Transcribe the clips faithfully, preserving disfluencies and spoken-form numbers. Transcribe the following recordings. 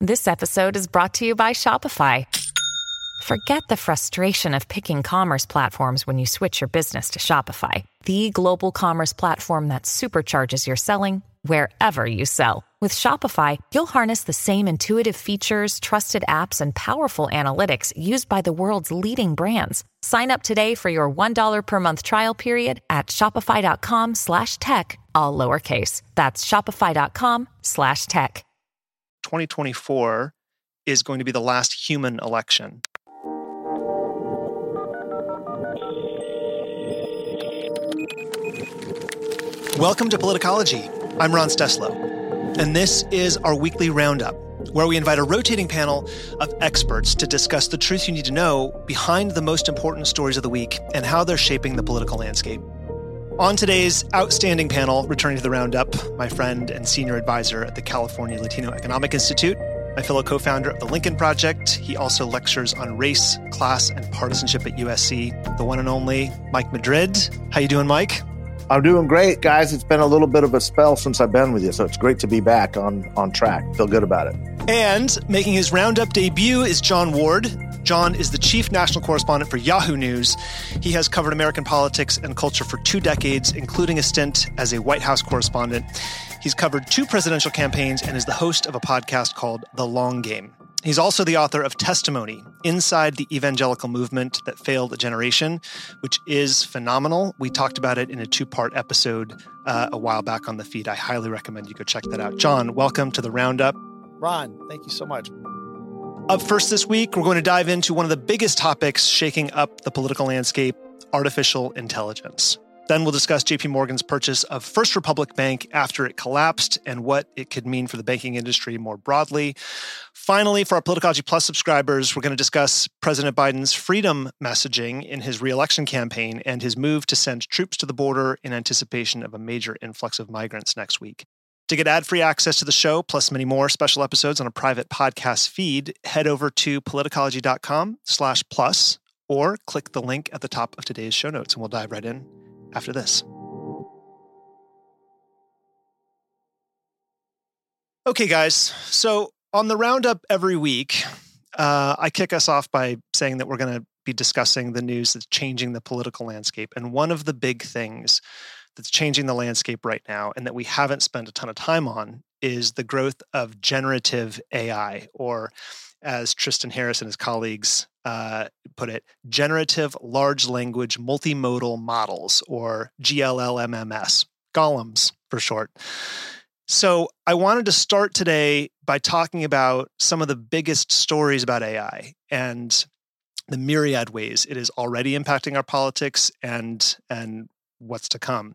This episode is brought to you by Shopify. Forget the frustration of picking commerce platforms when you switch your business to Shopify, the global commerce platform that supercharges your selling wherever you sell. With Shopify, you'll harness the same intuitive features, trusted apps, and powerful analytics used by the world's leading brands. Sign up today for your one dollar per month trial period at shopify.com slash tech, all lowercase. That's shopify.com slash tech. twenty twenty-four is going to be the last human election. Welcome to Politicology. I'm Ron Steslow, and this is our weekly roundup, where we invite a rotating panel of experts to discuss the truth you need to know behind the most important stories of the week and how they're shaping the political landscape. On today's outstanding panel, returning to the roundup, my friend and senior advisor at the California Latino Economic Institute, my fellow co-founder of the Lincoln Project. He also lectures on race, class, and partisanship at U S C, the one and only Mike Madrid. How you doing, Mike? I'm doing great, guys. It's been a little bit of a spell since I've been with you, so it's great to be back on, on track. Feel good about it. And making his roundup debut is Jon Ward. Jon is the chief national correspondent for Yahoo News. He has covered American politics and culture for two decades, including a stint as a White House correspondent. He's covered two presidential campaigns and is the host of a podcast called The Long Game. He's also the author of Testimony, Inside the Evangelical Movement That Failed a Generation, which is phenomenal. We talked about it in a two-part episode uh, a while back on the feed. I highly recommend you go check that out. Jon, welcome to the Roundup. Ron, thank you so much. Up first this week, we're going to dive into one of the biggest topics shaking up the political landscape, artificial intelligence. Then we'll discuss J P Morgan's purchase of First Republic Bank after it collapsed and what it could mean for the banking industry more broadly. Finally, for our Politicology Plus subscribers, we're going to discuss President Biden's freedom messaging in his re-election campaign and his move to send troops to the border in anticipation of a major influx of migrants next week. To get ad-free access to the show, plus many more special episodes on a private podcast feed, head over to politicology.com slash plus or click the link at the top of today's show notes, and we'll dive right in after this. Okay, guys. So on the roundup every week, uh, I kick us off by saying that we're going to be discussing the news that's changing the political landscape. And one of the big things that's changing the landscape right now and that we haven't spent a ton of time on is the growth of generative A I, or as Tristan Harris and his colleagues uh, put it, generative large language multimodal models, or G L L M M S, golems for short. So I wanted to start today by talking about some of the biggest stories about A I and the myriad ways it is already impacting our politics and, and what's to come.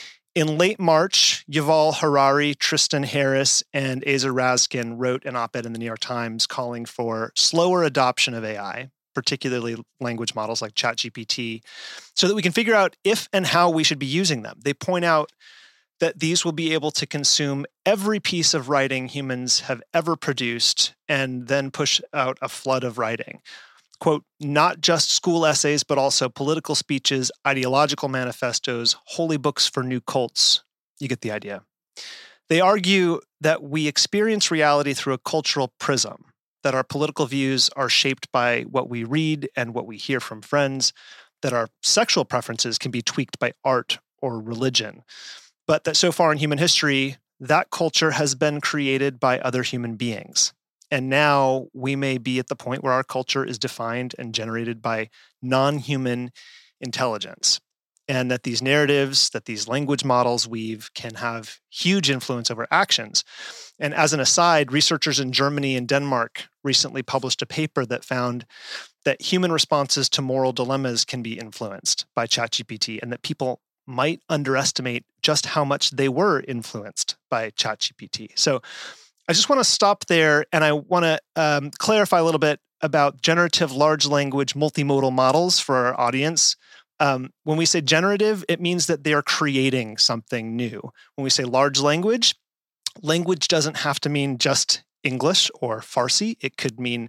In late March, Yuval Harari, Tristan Harris, and Ezer Raskin wrote an op-ed in the New York Times calling for slower adoption of A I, particularly language models like ChatGPT, so that we can figure out if and how we should be using them. They point out that these will be able to consume every piece of writing humans have ever produced and then push out a flood of writing. Quote, not just school essays, but also political speeches, ideological manifestos, holy books for new cults. You get the idea. They argue that we experience reality through a cultural prism, that our political views are shaped by what we read and what we hear from friends, that our sexual preferences can be tweaked by art or religion, but that so far in human history, that culture has been created by other human beings. And now we may be at the point where our culture is defined and generated by non-human intelligence, and that these narratives, that these language models weave can have huge influence over actions. And as an aside, researchers in Germany and Denmark recently published a paper that found that human responses to moral dilemmas can be influenced by ChatGPT, and that people might underestimate just how much they were influenced by ChatGPT. So I just want to stop there, and I want to um, clarify a little bit about generative large language multimodal models for our audience. Um, when we say generative, it means that they are creating something new. When we say large language, language doesn't have to mean just English or Farsi. It could mean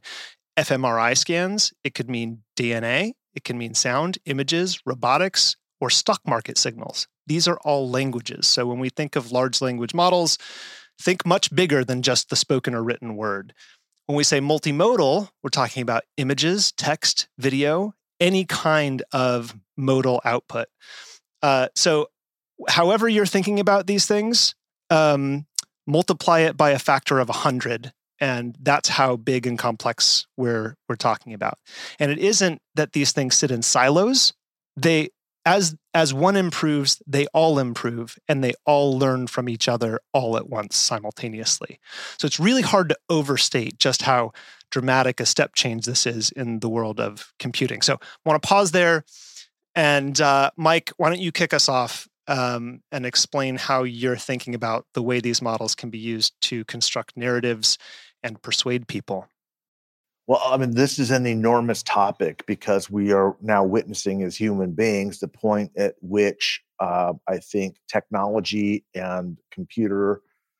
fMRI scans. It could mean D N A. It can mean sound, images, robotics, or stock market signals. These are all languages. So when we think of large language models, think much bigger than just the spoken or written word. When we say multimodal, we're talking about images, text, video, any kind of modal output. Uh, so however you're thinking about these things, um, multiply it by a factor of one hundred. And that's how big and complex we're we're talking about. And it isn't that these things sit in silos. They, as as one improves, they all improve, and they all learn from each other all at once simultaneously. So it's really hard to overstate just how dramatic a step change this is in the world of computing. So I want to pause there. And uh, Mike, why don't you kick us off um, and explain how you're thinking about the way these models can be used to construct narratives and persuade people? Well, I mean, this is an enormous topic because we are now witnessing as human beings the point at which uh, I think technology and computer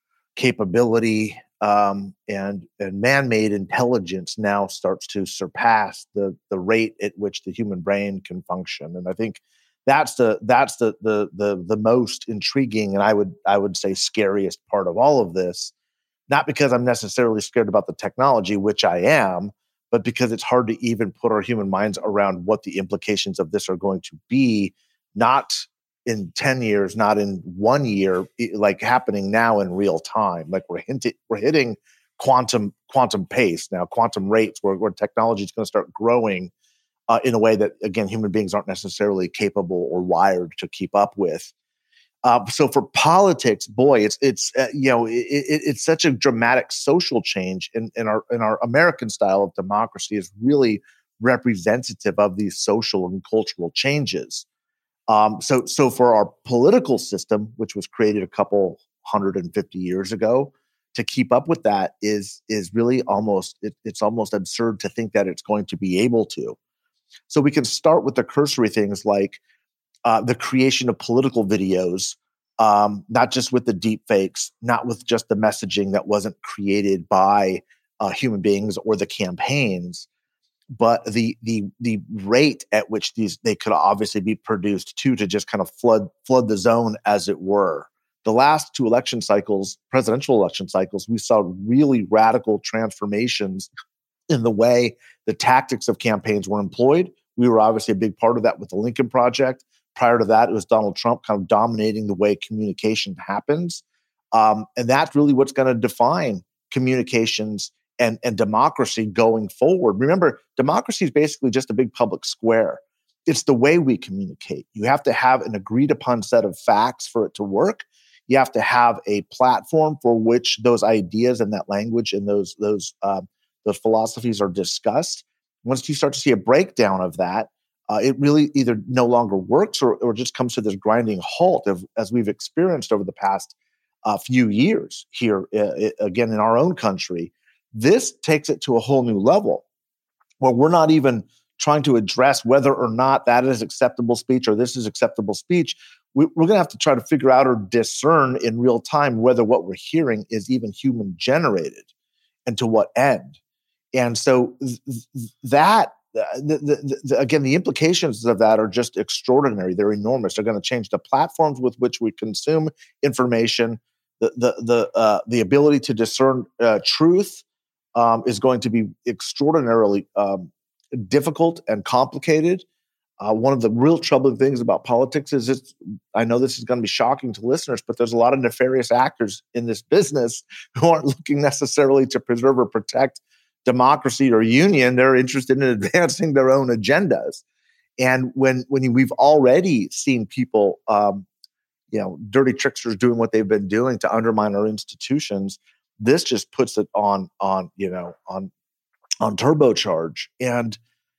capability um, and and man-made intelligence now starts to surpass the the rate at which the human brain can function. And I think that's the that's the the the the most intriguing and I would I would say scariest part of all of this. Not because I'm necessarily scared about the technology, which I am, but because it's hard to even put our human minds around what the implications of this are going to be, not in ten years, not in one year, like happening now in real time. Like we're hinting, we're hitting quantum quantum pace now, quantum rates, where, where technology is going to start growing uh, in a way that, again, human beings aren't necessarily capable or wired to keep up with. Uh, so for politics, boy, it's it's uh, you know it, it, it's such a dramatic social change, in, in our in our American style of democracy is really representative of these social and cultural changes. Um, so so for our political system, which was created a couple hundred and fifty years ago, to keep up with that is is really almost it, it's almost absurd to think that it's going to be able to. So we can start with the cursory things like Uh, the creation of political videos, um, not just with the deep fakes, not with just the messaging that wasn't created by uh, human beings or the campaigns, but the the the rate at which these they could obviously be produced too, to just kind of flood flood the zone, as it were. The last two election cycles, presidential election cycles, we saw really radical transformations in the way the tactics of campaigns were employed. We were obviously a big part of that with the Lincoln Project. Prior to that, it was Donald Trump kind of dominating the way communication happens. Um, and that's really what's going to define communications and, and democracy going forward. Remember, democracy is basically just a big public square. It's the way we communicate. You have to have an agreed upon set of facts for it to work. You have to have a platform for which those ideas and that language and those, those, uh, those philosophies are discussed. Once you start to see a breakdown of that, Uh, it really either no longer works or, or just comes to this grinding halt, of, as we've experienced over the past uh, few years here, uh, again, in our own country. This takes it to a whole new level where we're not even trying to address whether or not that is acceptable speech or this is acceptable speech. We, we're going to have to try to figure out or discern in real time whether what we're hearing is even human generated and to what end. And so th- th- that The, the, the, again, the implications of that are just extraordinary. They're enormous. They're going to change the platforms with which we consume information. The the the uh, the ability to discern uh, truth um, is going to be extraordinarily um, difficult and complicated. Uh, one of the real troubling things about politics is it's, I know this is going to be shocking to listeners, but there's a lot of nefarious actors in this business who aren't looking necessarily to preserve or protect democracy or union. They're interested in advancing their own agendas. And when when we've already seen people, um, you know, dirty tricksters doing what they've been doing to undermine our institutions, this just puts it on on you know on on turbocharge. And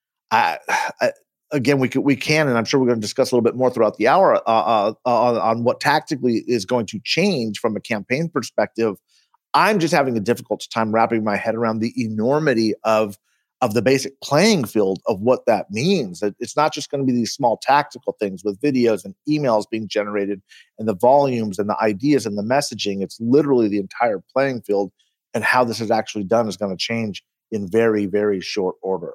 I, I, again, we can, we can, and I'm sure we're going to discuss a little bit more throughout the hour uh, uh, on, on what tactically is going to change from a campaign perspective. I'm just having a difficult time wrapping my head around the enormity of, of the basic playing field of what that means. It's not just going to be these small tactical things with videos and emails being generated and the volumes and the ideas and the messaging. It's literally the entire playing field, and how this is actually done is going to change in very, very short order.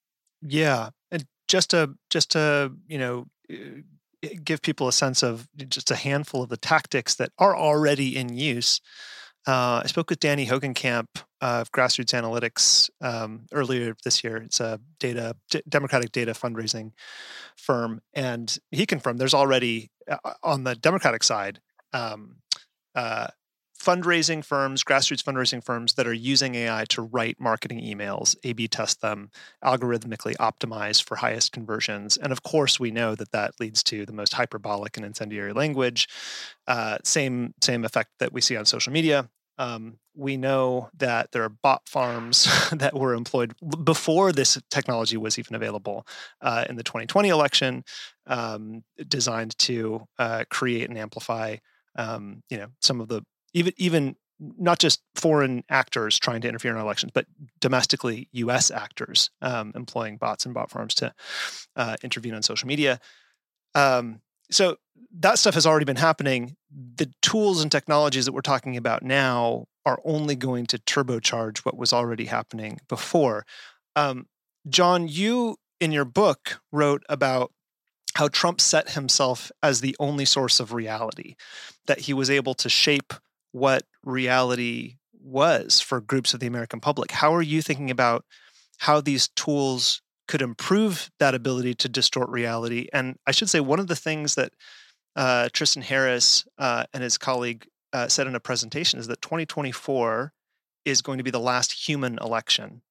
Yeah. And just to, just to, you know, give people a sense of just a handful of the tactics that are already in use. Uh, I spoke with Danny Hogenkamp of Grassroots Analytics um, earlier this year. It's a data d- Democratic data fundraising firm, and he confirmed there's already uh, on the Democratic side um, uh, fundraising firms, grassroots fundraising firms that are using A I to write marketing emails, A B test them, algorithmically optimize for highest conversions. And of course, we know that that leads to the most hyperbolic and incendiary language. Uh, same same effect that we see on social media. Um, we know that there are bot farms that were employed before this technology was even available uh, in the twenty twenty election, um, designed to uh, create and amplify, um, you know, some of the even even not just foreign actors trying to interfere in our elections, but domestically U S actors um, employing bots and bot farms to uh, intervene on social media. Um, so that stuff has already been happening. The tools and technologies that we're talking about now are only going to turbocharge what was already happening before. Um, John, you in your book wrote about how Trump set himself as the only source of reality, that he was able to shape what reality was for groups of the American public. How are you thinking about how these tools could improve that ability to distort reality? And I should say, one of the things that uh, Tristan Harris uh, and his colleague uh, said in a presentation is that twenty twenty-four is going to be the last human election.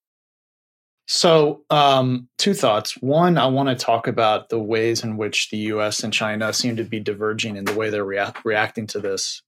So, um, two thoughts. One, I want to talk about the ways in which the U S and China seem to be diverging in the way they're rea- reacting to this.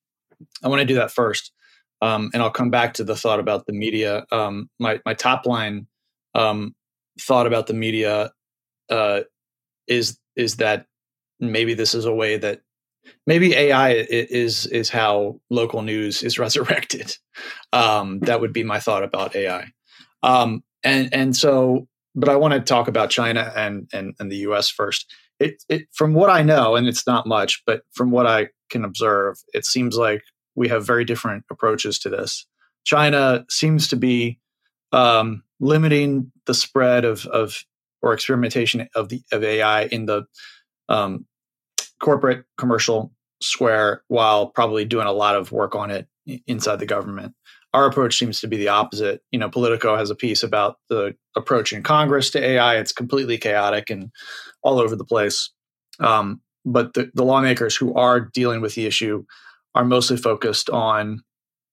I want to do that first, um, and I'll come back to the thought about the media. Um, my my top line um, thought about the media uh, is is that maybe this is a way that maybe A I is is how local news is resurrected. Um, that would be my thought about A I. Um, and and so, but I want to talk about China and and, and the U S first. It, it from what I know, and it's not much, but from what I can observe, it seems like we have very different approaches to this. China seems to be um, limiting the spread of of or experimentation of the of A I in the um, corporate commercial square, while probably doing a lot of work on it inside the government. Our approach seems to be the opposite. You know, Politico has a piece about the approach in Congress to A I. It's completely chaotic and all over the place. Um, but the, the lawmakers who are dealing with the issue are mostly focused on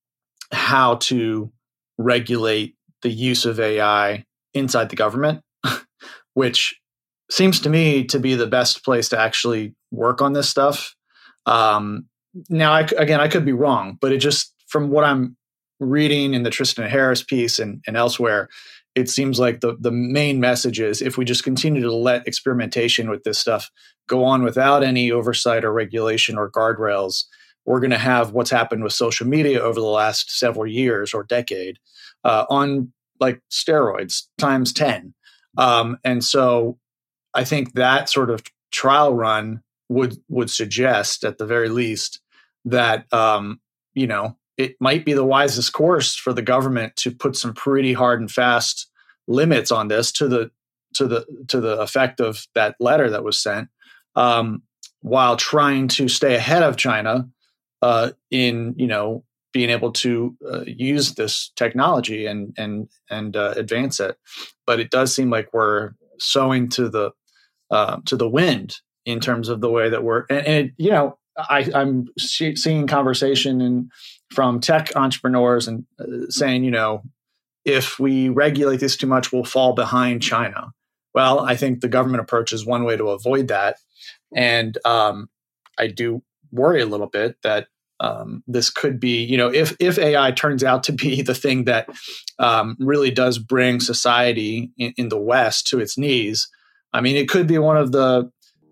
how to regulate the use of A I inside the government, which seems to me to be the best place to actually work on this stuff. Um, now, I, again, I could be wrong, but it just, from what I'm reading in the Tristan Harris piece and, and elsewhere, it seems like the, the main message is if we just continue to let experimentation with this stuff go on without any oversight or regulation or guardrails, we're going to have what's happened with social media over the last several years or decade uh, on like steroids times ten. Um, and so I think that sort of trial run would would suggest, at the very least, that um, you know, it might be the wisest course for the government to put some pretty hard and fast limits on this, to the to the to the effect of that letter that was sent, um, while trying to stay ahead of China uh, in you know being able to uh, use this technology and and and uh, advance it. But it does seem like we're sowing to the uh, to the wind in terms of the way that we're, and, and it, you know, I, I'm see, seeing conversation in, from tech entrepreneurs and uh, saying, you know, if we regulate this too much, we'll fall behind China. Well, I think the government approach is one way to avoid that. And um, I do worry a little bit that um, this could be, you know, if, if A I turns out to be the thing that um, really does bring society in, in the West to its knees, I mean, it could be one of the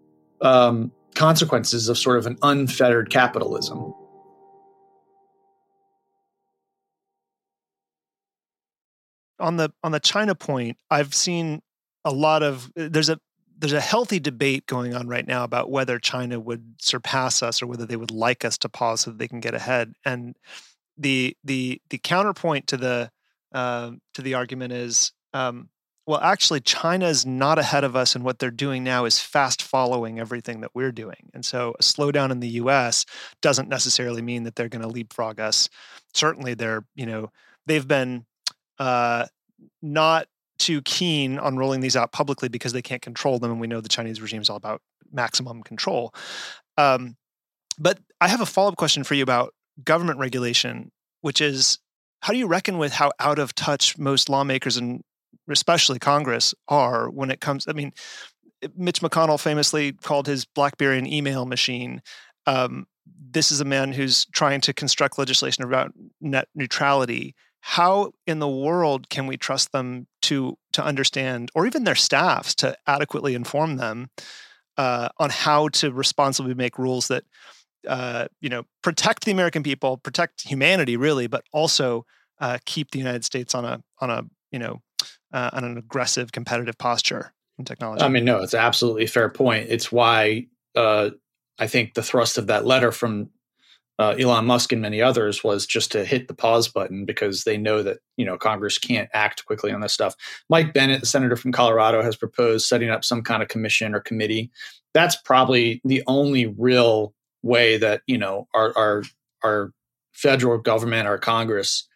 um, consequences of sort of an unfettered capitalism. On the on the China point, I've seen a lot of there's a there's a healthy debate going on right now about whether China would surpass us or whether they would like us to pause so that they can get ahead. And the the the counterpoint to the uh, to the argument is um, well, actually, China is not ahead of us, and what they're doing now is fast following everything that we're doing. And so a slowdown in the U S doesn't necessarily mean that they're going to leapfrog us. Certainly, they're, you know, they've been uh, not too keen on rolling these out publicly because they can't control them. And we know the Chinese regime is all about maximum control. Um, but I have a follow-up question for you about government regulation, which is, how do you reckon with how out of touch most lawmakers and especially Congress are when it comes? I mean, Mitch McConnell famously called his BlackBerry an email machine. Um, this is a man who's trying to construct legislation about net neutrality. How in the world can we trust them to to understand, or even their staffs to adequately inform them uh, on how to responsibly make rules that uh, you know protect the American people, protect humanity, really, but also uh, keep the United States on a on a you know uh, on an aggressive competitive posture in technology? I mean, no, it's an absolutely fair point. It's why uh, I think the thrust of that letter from Uh, Elon Musk and many others was just to hit the pause button, because they know that, you know, Congress can't act quickly on this stuff. Mike Bennett, the senator from Colorado, has proposed setting up some kind of commission or committee. That's probably the only real way that, you know, our our, our federal government, our Congress,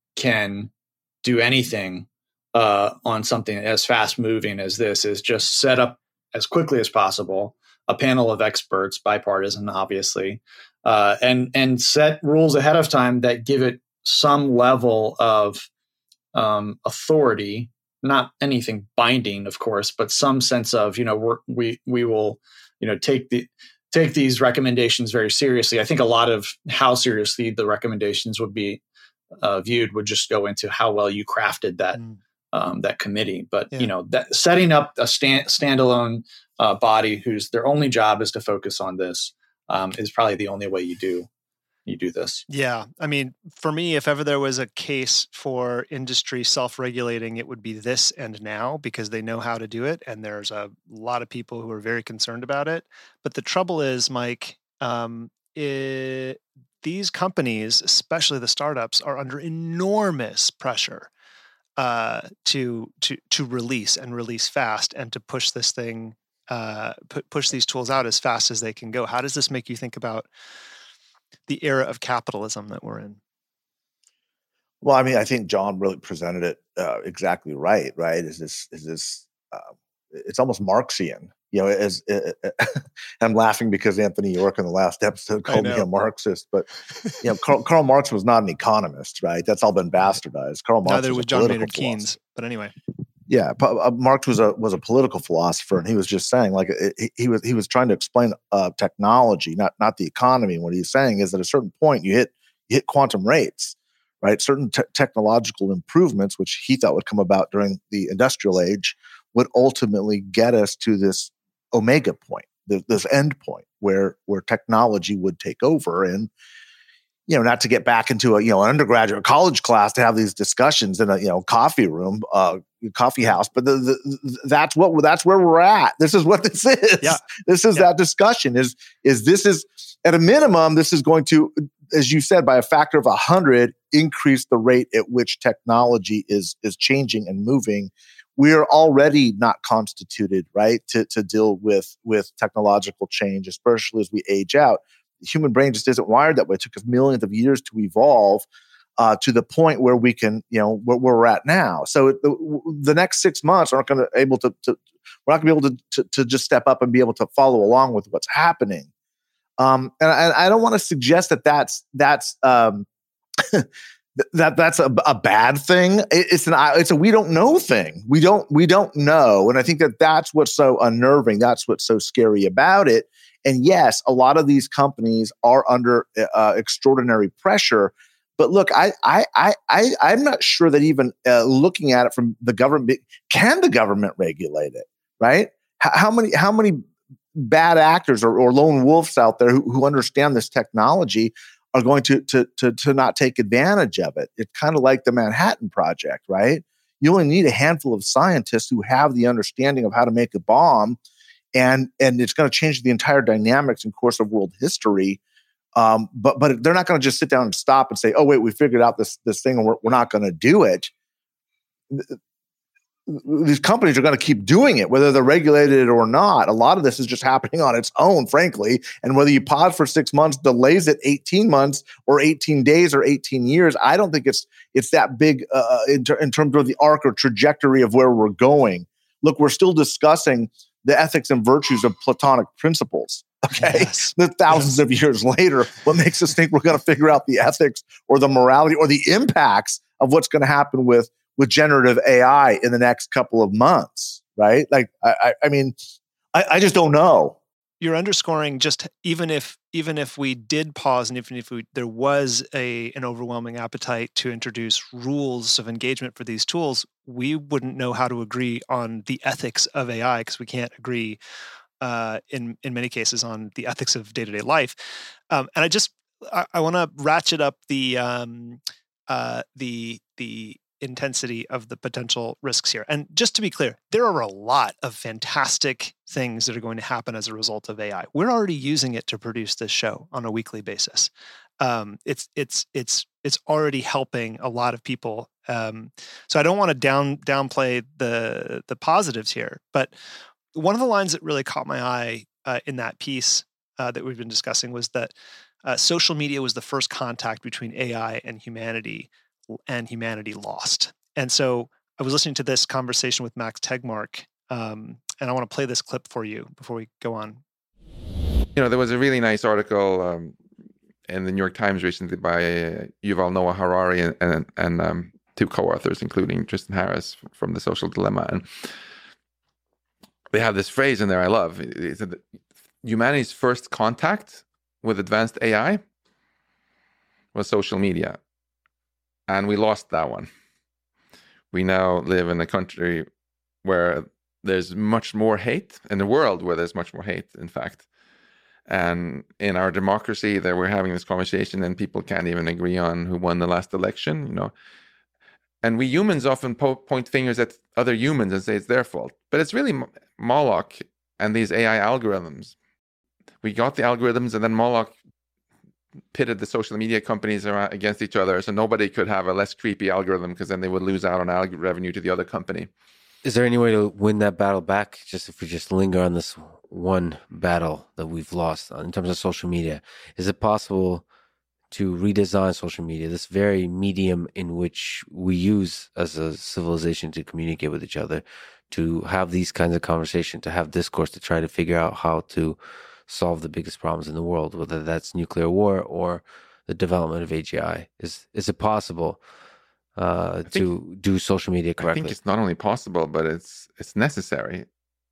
can do anything uh, on something as fast moving as this, is just set up as quickly as possible a panel of experts, bipartisan, obviously, Uh, and and set rules ahead of time that give it some level of um, authority, not anything binding, of course, but some sense of, you know, we're, we we will, you know, take the take these recommendations very seriously. I think a lot of how seriously the recommendations would be uh, viewed would just go into how well you crafted that mm. um, that committee. But yeah. you know, that setting up a stand, standalone uh, body whose their only job is to focus on this. Um, is probably the only way you do you do this. Yeah, I mean, for me, if ever there was a case for industry self-regulating, it would be this and now, because they know how to do it, and there's a lot of people who are very concerned about it. But the trouble is, Mike, um, it, these companies, especially the startups, are under enormous pressure uh, to to to release and release fast, and to push this thing. Uh, push these tools out as fast as they can go. How does this make you think about the era of capitalism that we're in? Well, I mean, I think John really presented it uh, exactly right. Right? Is this is this? Uh, it's almost Marxian. You know, as uh, I'm laughing because Anthony York in the last episode called me a Marxist, but you know, Karl, Karl Marx was not an economist, right? That's all been bastardized. Karl Marx Neither was, was John Maynard Keynes, but anyway. Yeah, Marx was a was a political philosopher, and he was just saying, like, he, he was he was trying to explain uh, technology, not not the economy. And what he's saying is, at a certain point, you hit you hit quantum rates, right? Certain te- technological improvements, which he thought would come about during the industrial age, would ultimately get us to this omega point, this, this end point, where where technology would take over. And you know, not to get back into a you know an undergraduate college class to have these discussions in a you know coffee room, uh, coffee house, but the, the, that's what that's where we're at. This is what this is. Yeah. This is yeah. that discussion. Is is this is at a minimum? This is going to, as you said, by a factor of a hundred, increase the rate at which technology is is changing and moving. We are already not constituted, right, to to deal with with technological change, especially as we age out. The human brain just isn't wired that way. It took us millions of years to evolve uh, to the point where we can, you know, where, where we're at now. So the, the next six months aren't going to able to, to, we're not going to be able to, to to just step up and be able to follow along with what's happening. Um, and, and I don't want to suggest that that's that's um, that that's a, a bad thing. It, it's an it's a we don't know thing. We don't we don't know, and I think that that's what's so unnerving. That's what's so scary about it. And yes, a lot of these companies are under uh, extraordinary pressure. But look, I, I, I, I, I'm not sure that even uh, looking at it from the government, can the government regulate it? Right? How, how many, how many bad actors or, or lone wolves out there who, who understand this technology are going to, to, to, to not take advantage of it? It's kind of like the Manhattan Project, right? You only need a handful of scientists who have the understanding of how to make a bomb. And and it's going to change the entire dynamics and course of world history. Um, but but they're not going to just sit down and stop and say, oh, wait, we figured out this this thing and we're, we're not going to do it. these companies are going to keep doing it, whether they're regulated or not. A lot of this is just happening on its own, frankly. And whether you pause for six months, delays it eighteen months or eighteen days or eighteen years, I don't think it's it's that big uh, in, ter- in terms of the arc or trajectory of where we're going. Look, we're still discussing the ethics and virtues of Platonic principles. Okay, yes. the thousands yes. of years later, what makes us think we're going to figure out the ethics or the morality or the impacts of what's going to happen with with generative A I in the next couple of months, right? Like, I, I, I mean, I, I just don't know. You're underscoring just even if even if we did pause and even if we, there was a an overwhelming appetite to introduce rules of engagement for these tools, we wouldn't know how to agree on the ethics of A I because we can't agree uh, in in many cases on the ethics of day-to-day life. Um, and I just I, I want to ratchet up the um, uh, the the intensity of the potential risks here. And just to be clear, there are a lot of fantastic things that are going to happen as a result of A I. We're already using it to produce this show on a weekly basis. Um, it's it's it's it's already helping a lot of people. Um, so I don't want to down downplay the the positives here. But one of the lines that really caught my eye uh, in that piece uh, that we've been discussing was that uh, social media was the first contact between A I and humanity, and humanity lost. And so I was listening to this conversation with Max Tegmark, um, and I want to play this clip for you before we go on. You know, there was a really nice article um, in the New York Times recently by uh, Yuval Noah Harari and, and, and um, two co-authors, including Tristan Harris from The Social Dilemma. And they have this phrase in there I love. It said that humanity's first contact with advanced A I was social media. And we lost that one. We now live in a country where there's much more hate, in the world where there's much more hate, in fact. And in our democracy, that we're having this conversation and people can't even agree on who won the last election, you know. And we humans often po- point fingers at other humans and say it's their fault. But it's really M- Moloch and these A I algorithms. We got the algorithms, and then Moloch pitted the social media companies against each other, so nobody could have a less creepy algorithm because then they would lose out on alg- revenue to the other company. Is there any way to win that battle back? Just if we just linger on this one battle that we've lost in terms of social media, is it possible to redesign social media, this very medium in which we use as a civilization to communicate with each other, to have these kinds of conversations, to have discourse, to try to figure out how to solve the biggest problems in the world, whether that's nuclear war or the development of A G I? Is is it possible uh, think, to do social media correctly? I think it's not only possible, but it's it's necessary.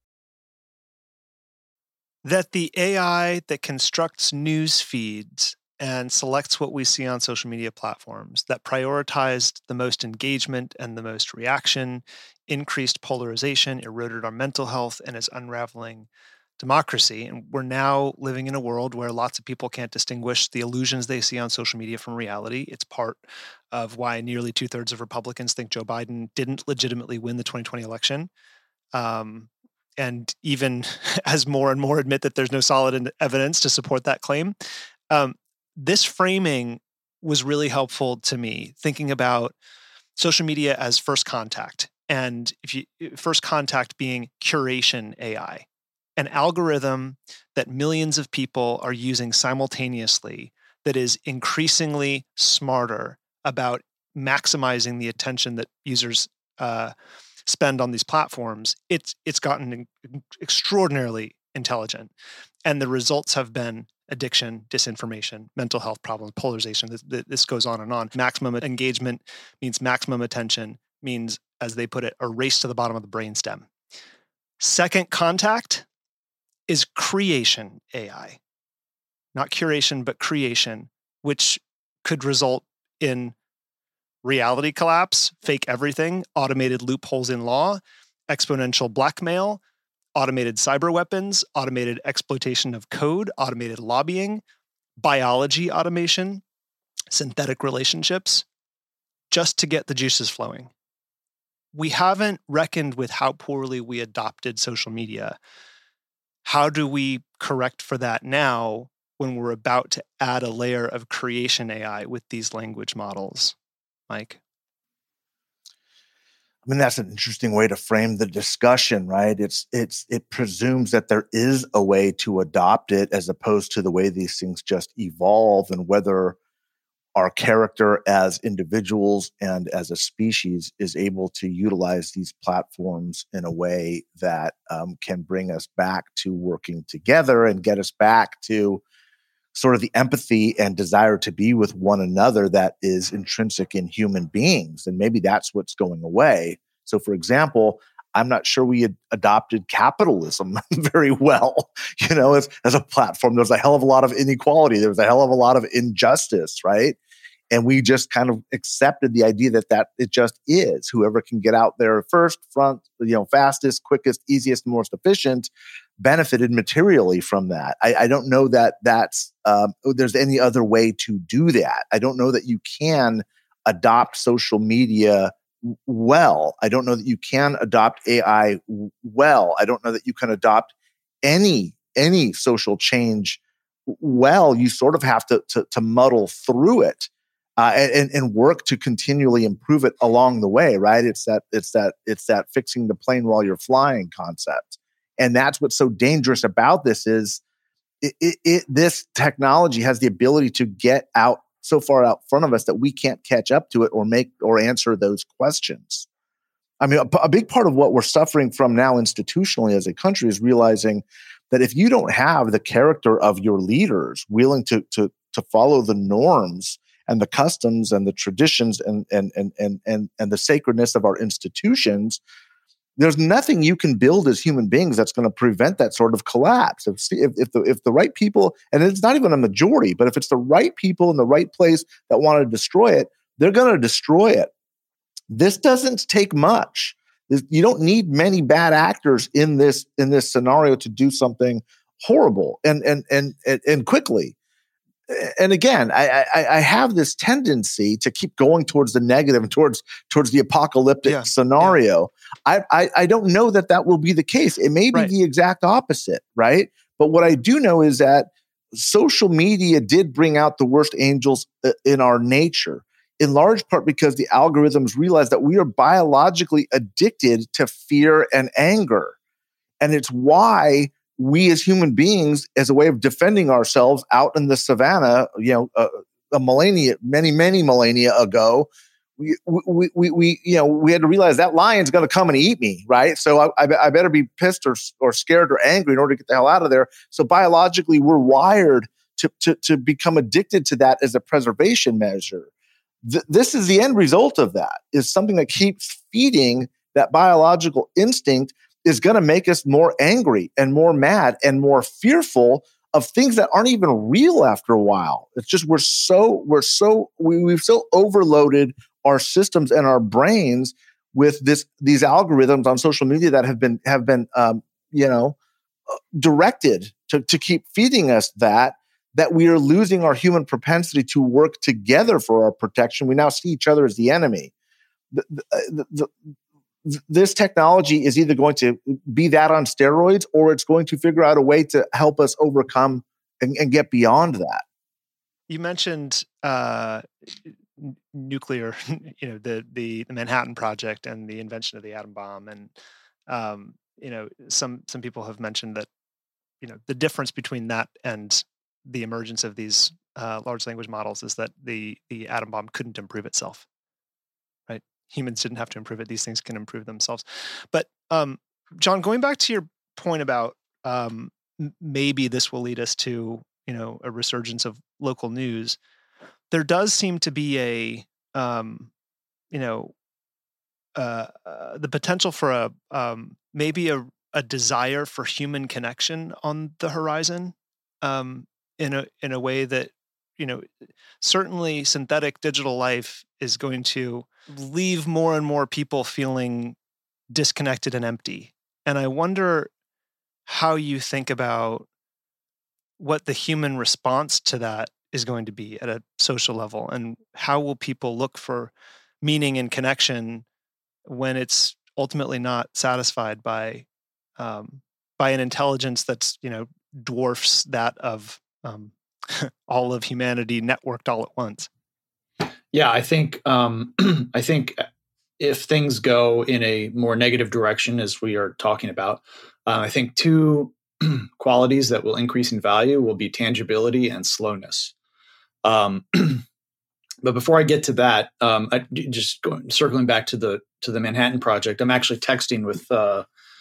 That the A I that constructs news feeds and selects what we see on social media platforms, that prioritized the most engagement and the most reaction, increased polarization, eroded our mental health, and is unraveling democracy. And we're now living in a world where lots of people can't distinguish the illusions they see on social media from reality. It's part of why nearly two thirds of Republicans think Joe Biden didn't legitimately win the twenty twenty election. Um, and even as more and more admit that there's no solid evidence to support that claim. Um, this framing was really helpful to me, thinking about social media as first contact. And if you first contact being curation A I. An algorithm that millions of people are using simultaneously that is increasingly smarter about maximizing the attention that users uh, spend on these platforms. It's it's gotten extraordinarily intelligent. And the results have been addiction, disinformation, mental health problems, polarization. This, this goes on and on. Maximum engagement means maximum attention, means, as they put it, a race to the bottom of the brainstem. Second contact is creation A I. Not curation, but creation, which could result in reality collapse, fake everything, automated loopholes in law, exponential blackmail, automated cyber weapons, automated exploitation of code, automated lobbying, biology automation, synthetic relationships, just to get the juices flowing. We haven't reckoned with how poorly we adopted social media. How do we correct for that now when we're about to add a layer of creation A I with these language models? Mike? I mean, that's an interesting way to frame the discussion, right? It's it's it presumes that there is a way to adopt it as opposed to the way these things just evolve, and whether our character as individuals and as a species is able to utilize these platforms in a way that um, can bring us back to working together and get us back to sort of the empathy and desire to be with one another that is intrinsic in human beings. And maybe that's what's going away. So, for example, I'm not sure we had adopted capitalism very well, you know, as, as a platform. There's a hell of a lot of inequality. There's a hell of a lot of injustice, right? And we just kind of accepted the idea that that it just is. Whoever can get out there first, front, you know, fastest, quickest, easiest, most efficient, benefited materially from that. I, I don't know that that's um, there's any other way to do that. I don't know that you can adopt social media well. I don't know that you can adopt A I well. I don't know that you can adopt any any social change well. You sort of have to to, to muddle through it. Uh, and, and work to continually improve it along the way, right? It's that it's that it's that fixing the plane while you're flying concept, and that's what's so dangerous about this is it, it, it this technology has the ability to get out so far out front of us that we can't catch up to it or make or answer those questions. I mean, a, a big part of what we're suffering from now institutionally as a country is realizing that if you don't have the character of your leaders willing to to to follow the norms and the customs and the traditions and and and and and and the sacredness of our institutions, there's nothing you can build as human beings that's going to prevent that sort of collapse. If if, if the if the right people, and it's not even a majority, but if it's the right people in the right place that want to destroy it, they're going to destroy it. This doesn't take much. You don't need many bad actors in this in this scenario to do something horrible and and and and, and quickly. And again, I, I, I have this tendency to keep going towards the negative and towards towards the apocalyptic yeah, scenario. Yeah. I, I I don't know that that will be the case. It may be right. the exact opposite, right? But what I do know is that social media did bring out the worst angels in our nature, in large part because the algorithms realized that we are biologically addicted to fear and anger. And it's why we as human beings, as a way of defending ourselves out in the savannah, you know, uh, a millennia, many, many millennia ago, we, we, we, we, you know, we had to realize that lion's going to come and eat me, right? So I, I, I better be pissed or, or scared or angry in order to get the hell out of there. So biologically, we're wired to, to, to become addicted to that as a preservation measure. Th- this is the end result of that, is something that keeps feeding that biological instinct is going to make us more angry and more mad and more fearful of things that aren't even real after a while. It's just we're so we're so we, we've so overloaded our systems and our brains with this these algorithms on social media that have been have been um, you know directed to to keep feeding us that that we are losing our human propensity to work together for our protection. We now see each other as the enemy. The, the, the, This technology is either going to be that on steroids, or it's going to figure out a way to help us overcome and, and get beyond that. You mentioned uh, n- nuclear, you know, the, the the Manhattan Project and the invention of the atom bomb, and um, you know, some some people have mentioned that, you know, the difference between that and the emergence of these uh, large language models is that the the atom bomb couldn't improve itself. Humans didn't have to improve it. These things can improve themselves. But um, John, going back to your point about um, maybe this will lead us to, you know, a resurgence of local news, there does seem to be a, um, you know, uh, uh, the potential for a um, maybe a, a desire for human connection on the horizon um, in a in a way that, you know, certainly synthetic digital life is going to leave more and more people feeling disconnected and empty. And I wonder how you think about what the human response to that is going to be at a social level, and how will people look for meaning and connection when it's ultimately not satisfied by um, by an intelligence that's, you know, dwarfs that of um, all of humanity networked all at once. Yeah, I think um, I think if things go in a more negative direction, as we are talking about, uh, I think two qualities that will increase in value will be tangibility and slowness. Um, but before I get to that, um, I, just going, circling back to the to the Manhattan Project, I'm actually texting with uh,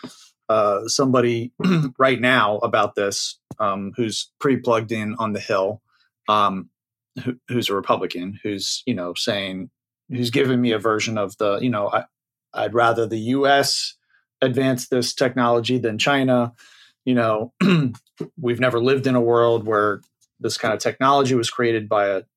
uh, somebody right now about this, um, who's pretty plugged in on the Hill, um, who, who's a Republican, who's you know saying, who's giving me a version of the, you know, I, I'd rather the U S advance this technology than China. You know, we've never lived in a world where this kind of technology was created by a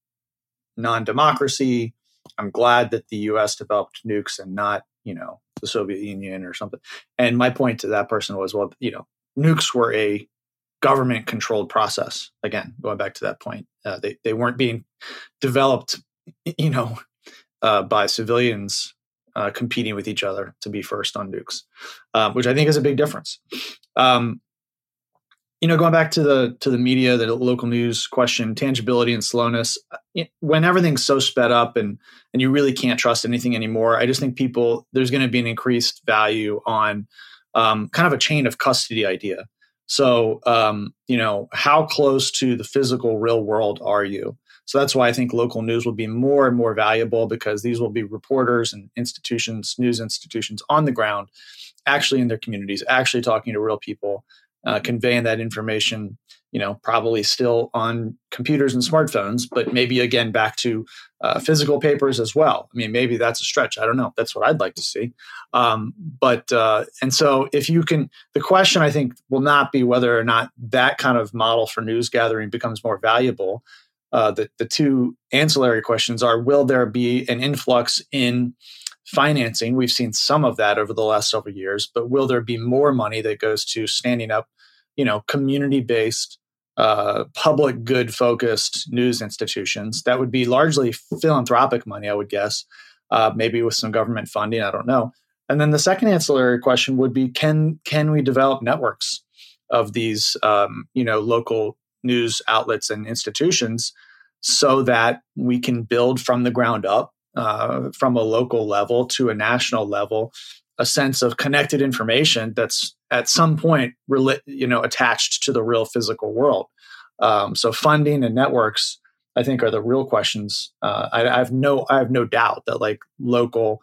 non-democracy. I'm glad that the U S developed nukes and not, you know, the Soviet Union or something. And my point to that person was, well, you know, nukes were a government-controlled process. Again, going back to that point, uh, they they weren't being developed, you know, uh, by civilians uh, competing with each other to be first on nukes, uh, which I think is a big difference. Um, You know, going back to the to the media, the local news question, tangibility and slowness. When everything's so sped up and and you really can't trust anything anymore, I just think people there's going to be an increased value on um, kind of a chain of custody idea. So, um, you know, how close to the physical real world are you? So that's why I think local news will be more and more valuable, because these will be reporters and institutions, news institutions on the ground, actually in their communities, actually talking to real people. Uh, conveying that information, you know, probably still on computers and smartphones, but maybe again back to uh, physical papers as well. I mean, maybe that's a stretch. I don't know. That's what I'd like to see. Um, but uh, and so if you can, the question I think will not be whether or not that kind of model for news gathering becomes more valuable. Uh, the the two ancillary questions are: will there be an influx in financing? We've seen some of that over the last several years, but will there be more money that goes to standing up, you know, community-based, uh, public good-focused news institutions? That would be largely philanthropic money, I would guess, uh, maybe with some government funding. I don't know. And then the second ancillary question would be: can can we develop networks of these, um, you know, local news outlets and institutions, so that we can build from the ground up, Uh, from a local level to a national level, a sense of connected information that's at some point, rela- you know, attached to the real physical world. Um, so funding and networks, I think, are the real questions. Uh, I, I have no, I have no doubt that like local,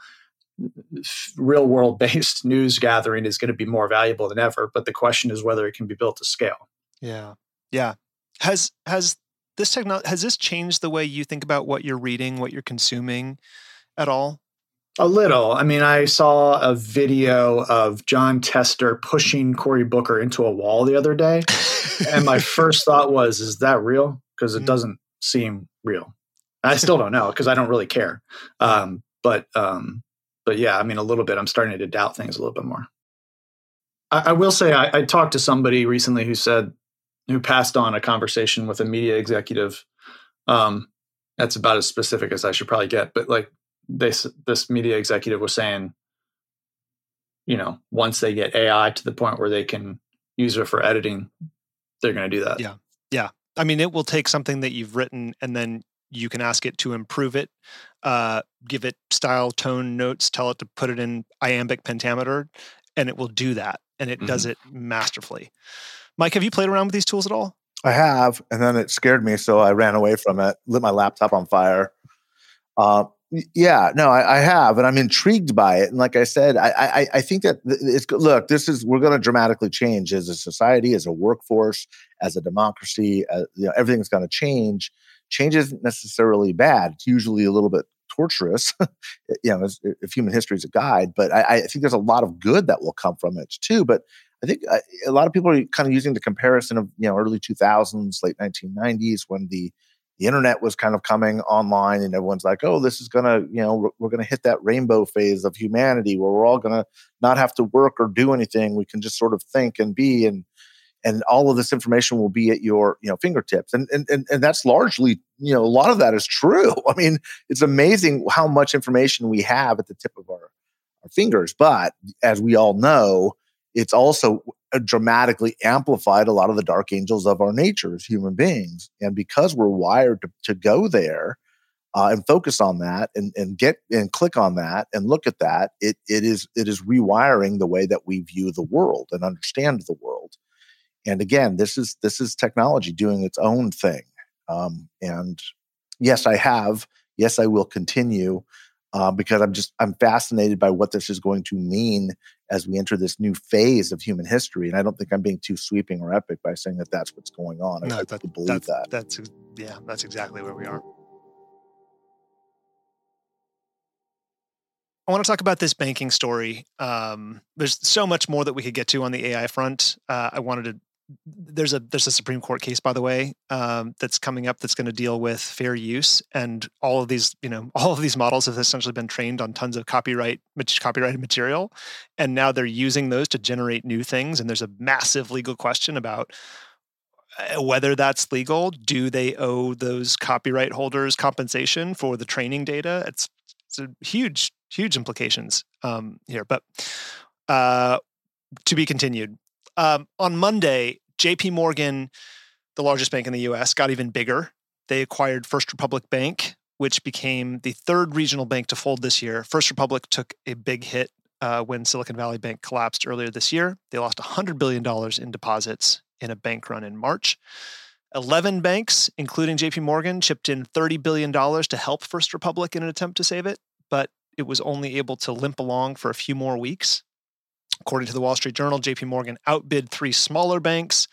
real world based news gathering is going to be more valuable than ever. But the question is whether it can be built to scale. Yeah, yeah. Has has This technology, has this changed the way you think about what you're reading, what you're consuming at all? A little. I mean, I saw a video of John Tester pushing Cory Booker into a wall the other day. And my first thought was, is that real? Because it doesn't seem real. And I still don't know, because I don't really care. Um, but um, but yeah, I mean, a little bit. I'm starting to doubt things a little bit more. I, I will say I, I talked to somebody recently who said, who passed on a conversation with a media executive. Um, that's about as specific as I should probably get. But like they, this media executive was saying, you know, once they get A I to the point where they can use it for editing, they're going to do that. Yeah. Yeah. I mean, it will take something that you've written and then you can ask it to improve it, uh, give it style, tone, notes, tell it to put it in iambic pentameter, and it will do that. And it mm-hmm. does it masterfully. Mike, have you played around with these tools at all? I have, and then it scared me, so I ran away from it, lit my laptop on fire. Uh, yeah, no, I, I have, and I'm intrigued by it. And like I said, I, I, I think that it's look. This is we're going to dramatically change as a society, as a workforce, as a democracy. As, you know, everything's going to change. Change isn't necessarily bad. It's usually a little bit torturous, you know, if human history is a guide. But I, I think there's a lot of good that will come from it too. But I think a lot of people are kind of using the comparison of, you know, early two thousands, late nineteen nineties, when the, the internet was kind of coming online and everyone's like, oh, this is going to, you know, we're, we're going to hit that rainbow phase of humanity where we're all going to not have to work or do anything. We can just sort of think and be, and and all of this information will be at your, you know, fingertips. And and and, and that's largely, you know, a lot of that is true. I mean, it's amazing how much information we have at the tip of our, our fingers. But as we all know, it's also dramatically amplified a lot of the dark angels of our nature as human beings. And because we're wired to, to go there, uh, and focus on that and, and get and click on that and look at that, it it is it is rewiring the way that we view the world and understand the world. And again, this is this is technology doing its own thing. Um, and yes, I have. Yes, I will continue uh, because I'm just I'm fascinated by what this is going to mean as we enter this new phase of human history. And I don't think I'm being too sweeping or epic by saying that that's what's going on. I, no, I that, believe that's, that. That's yeah, that's exactly where we are. I want to talk about this banking story. Um, there's so much more that we could get to on the A I front. Uh, I wanted to. There's a there's a Supreme Court case, by the way, um, that's coming up that's going to deal with fair use, and all of these, you know, all of these models have essentially been trained on tons of copyright copyrighted material, and now they're using those to generate new things. And there's a massive legal question about whether that's legal. Do they owe those copyright holders compensation for the training data? It's it's a huge huge implications um, here, but uh, to be continued. Um, on Monday, J P Morgan, the largest bank in the U S, got even bigger. They acquired First Republic Bank, which became the third regional bank to fold this year. First Republic took a big hit uh, when Silicon Valley Bank collapsed earlier this year. They lost one hundred billion dollars in deposits in a bank run in March. eleven banks, including J P Morgan, chipped in thirty billion dollars to help First Republic in an attempt to save it, but it was only able to limp along for a few more weeks. According to the Wall Street Journal, J P Morgan outbid three smaller banks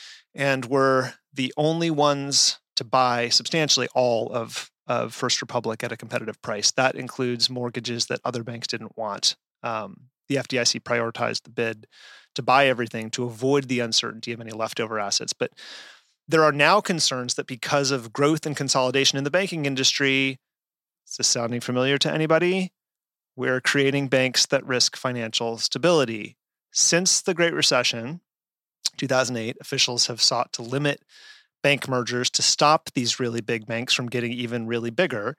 and were the only ones to buy substantially all of, of First Republic at a competitive price. That includes mortgages that other banks didn't want. Um, the F D I C prioritized the bid to buy everything to avoid the uncertainty of any leftover assets. But there are now concerns that because of growth and consolidation in the banking industry, is this sounding familiar to anybody? We're creating banks that risk financial stability. Since the Great Recession, two thousand eight, officials have sought to limit bank mergers to stop these really big banks from getting even really bigger.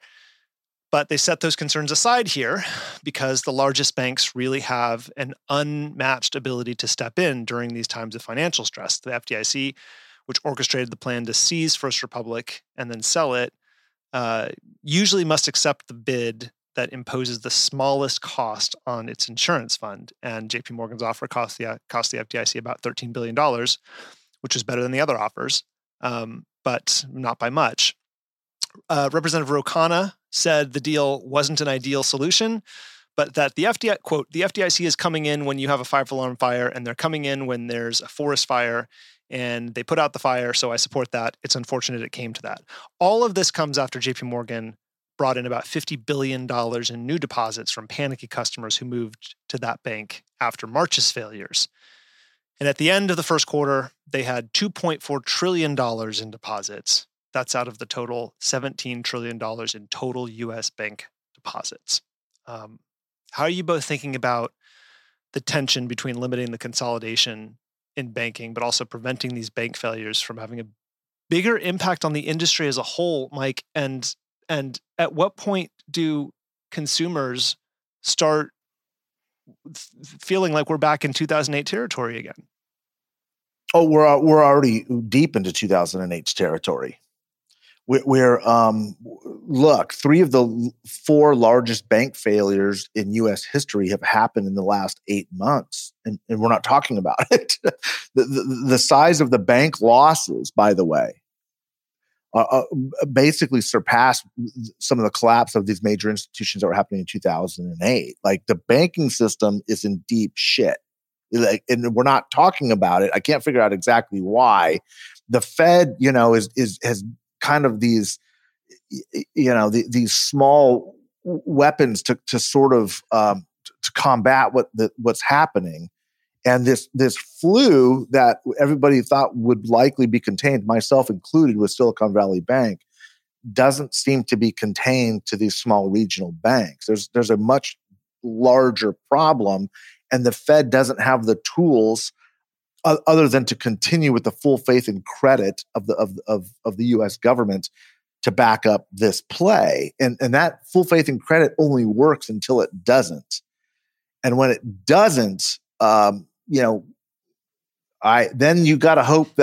But they set those concerns aside here because the largest banks really have an unmatched ability to step in during these times of financial stress. The F D I C, which orchestrated the plan to seize First Republic and then sell it, uh, usually must accept the bid that imposes the smallest cost on its insurance fund. And J P Morgan's offer cost the, cost the F D I C about thirteen billion dollars, which was better than the other offers, um, but not by much. Uh, Representative Ro Khanna said the deal wasn't an ideal solution, but that the F D I C, quote, the F D I C is coming in when you have a five-alarm fire, and they're coming in when there's a forest fire, and they put out the fire, so I support that. It's unfortunate it came to that. All of this comes after J P Morgan brought in about fifty billion dollars in new deposits from panicky customers who moved to that bank after March's failures. And at the end of the first quarter, they had two point four trillion dollars in deposits. That's out of the total seventeen trillion dollars in total U S bank deposits. Um, how are you both thinking about the tension between limiting the consolidation in banking, but also preventing these bank failures from having a bigger impact on the industry as a whole, Mike? And And at what point do consumers start feeling like we're back in two thousand eight territory again? Oh, we're we're already deep into two thousand eight's territory. We're, we're um, look, three of the four largest bank failures in U S history have happened in the last eight months, and, and we're not talking about it. the, the, the size of the bank losses, by the way, Uh, basically surpassed some of the collapse of these major institutions that were happening in two thousand eight. Like, the banking system is in deep shit. Like, and we're not talking about it. I can't figure out exactly why. The Fed, you know, is is has kind of these, you know, the, these small weapons to to sort of um, to combat what the, what's happening. And this this flu that everybody thought would likely be contained, myself included, with Silicon Valley Bank, doesn't seem to be contained to these small regional banks. There's there's a much larger problem, and the Fed doesn't have the tools uh, other than to continue with the full faith and credit of the of of of the U S government to back up this play. And and that full faith and credit only works until it doesn't. And when it doesn't, um, you know, I then you got to hope that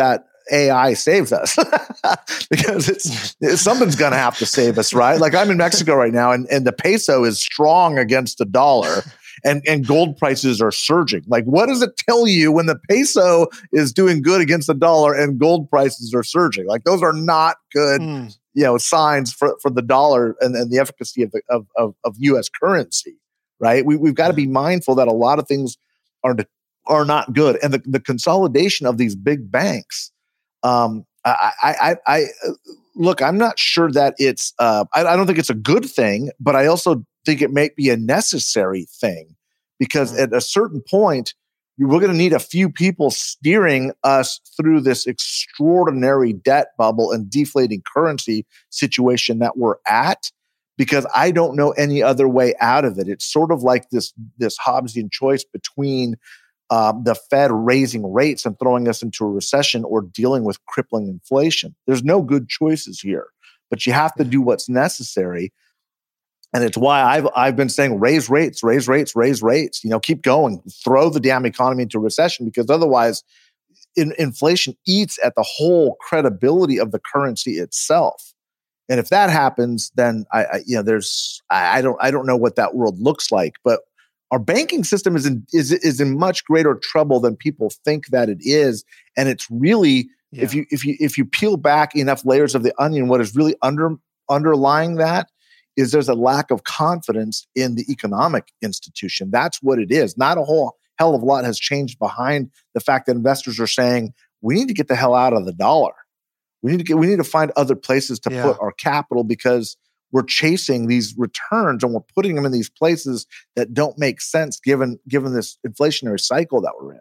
A I saves us because it's, it's something's going to have to save us, right? Like I'm in Mexico right now, and, and the peso is strong against the dollar, and, and gold prices are surging. Like, what does it tell you when the peso is doing good against the dollar and gold prices are surging? Like, those are not good, mm. you know, signs for, for the dollar and, and the efficacy of, the, of, of, of U S currency, right? We, we've got to be mindful that a lot of things are are not good, and the, the consolidation of these big banks. Um, I, I, I, I look, I'm not sure that it's, uh, I, I don't think it's a good thing, but I also think it may be a necessary thing, because mm-hmm. at a certain point, we're going to need a few people steering us through this extraordinary debt bubble and deflating currency situation that we're at, because I don't know any other way out of it. It's sort of like this, this Hobbesian choice between Um, the Fed raising rates and throwing us into a recession, or dealing with crippling inflation. There's no good choices here, but you have to do what's necessary. And it's why I've I've been saying raise rates, raise rates, raise rates. You know, keep going, throw the damn economy into recession, because otherwise, in, inflation eats at the whole credibility of the currency itself. And if that happens, then I, I you know, there's I, I don't I don't know what that world looks like, but our banking system is in is is in much greater trouble than people think that it is, and it's really yeah. if you if you if you peel back enough layers of the onion, what is really under underlying that is there's a lack of confidence in the economic institution. That's what it is. Not a whole hell of a lot has changed behind the fact that investors are saying we need to get the hell out of the dollar. We need to get we need to find other places to yeah. put our capital, because we're chasing these returns and we're putting them in these places that don't make sense given given this inflationary cycle that we're in.